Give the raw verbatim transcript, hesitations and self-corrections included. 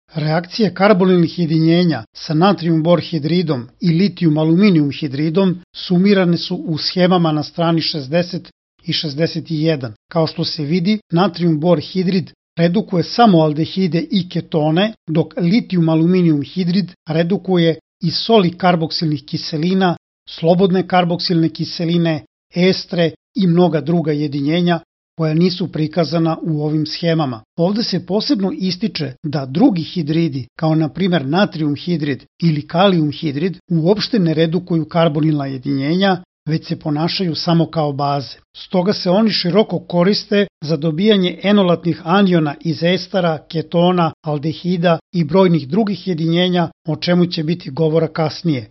Reakcije karbonilnih jedinjenja sa natrijum-bor hidridom i litijum-aluminijum hidridom sumirane su u schemama na strani šezdeset i šezdeset jedan. Kao što se vidi, natrijum-bor hidrid redukuje samo aldehide i ketone, dok litijum-aluminijum hidrid redukuje i soli karboksilnih kiselina, slobodne karboksilne kiseline, estre i mnoga druga jedinjenja koja nisu prikazana u ovim schemama. Ovde se posebno ističe da drugi hidridi, kao na primjer natrijum hidrid ili kalijum hidrid, uopšte ne redukuju karbonilna jedinjenja, već se ponašaju samo kao baze. Stoga se oni široko koriste za dobijanje enolatnih aniona iz estera, ketona, aldehida i brojnih drugih jedinjenja, o čemu će biti govora kasnije.